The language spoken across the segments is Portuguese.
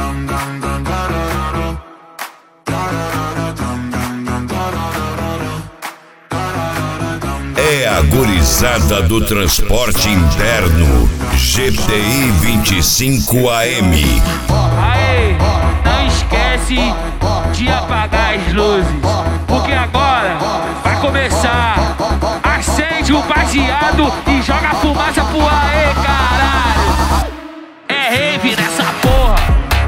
É a gurizada do transporte interno, GTI 25 AM. Aê, não esquece de apagar as luzes, porque agora vai começar. Acende o baseado e joga a fumaça pro aê, caralho. É rave nessa porra.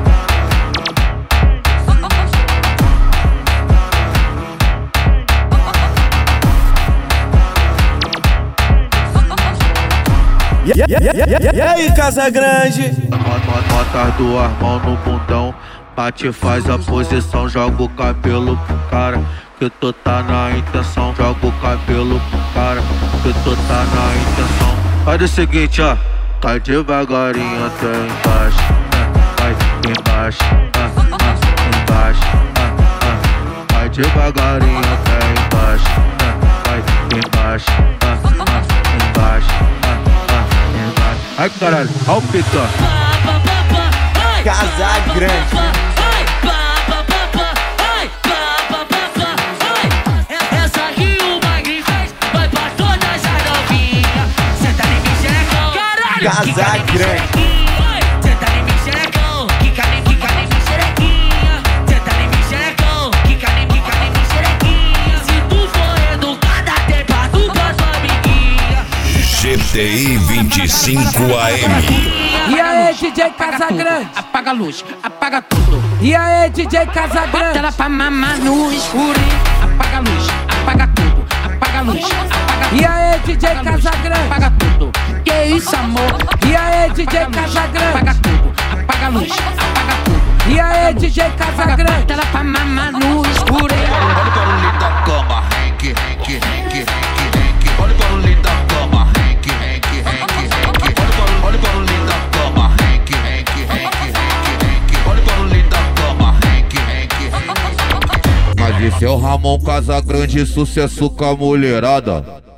E aí, Casagrande? Bota as duas mãos no bundão, bate, faz a posição, joga o cabelo pro cara, que tu tá na intenção. Joga o cabelo pro cara, que tu tá na intenção. Faz o seguinte, ó, cai devagarinho até embaixo, vai embaixo, embaixo, vai devagarinho até embaixo, vai embaixo, embaixo. Ai caralho, olha o pitão. Casagrande. Essa aqui o Magrinho fez, vai pra todas as novinhas. Senta em mim, xerecão. Caralho, Casagrande. senta em mim, xerecão. Quica em mim, xerequinha. Senta em mim, xerecão. Quica em mim, xerequinha. Se tu for educada, tem pra tu pra tua amiguinha. GTI 25 AM. E aí, DJ Casagrande? Apaga a luz, apaga tudo. E aí, DJ Casagrande? Bota ela pra mamar no escuro. Apaga a luz, apaga tudo. Apaga a luz, apaga tudo. E aí, DJ Casagrande? Apaga tudo. Que isso, amor? E aí, DJ Casagrande? Apaga tudo. Apaga a luz, apaga tudo. E aí, DJ Casagrande? Bota ela pra mamar no escuro. Olha o barulhinho da cama, renque, renque, renque, renque, renque. Olha o barulhinho da cama, renque, renque, renque, renque. Olha o barulhinho da cama, renque, renque, renque, renque, renque. Olha o barulhinho da cama, renque, renque, renque, renque. Mas esse é o Ramon Casagrande, sucesso com a mulherada.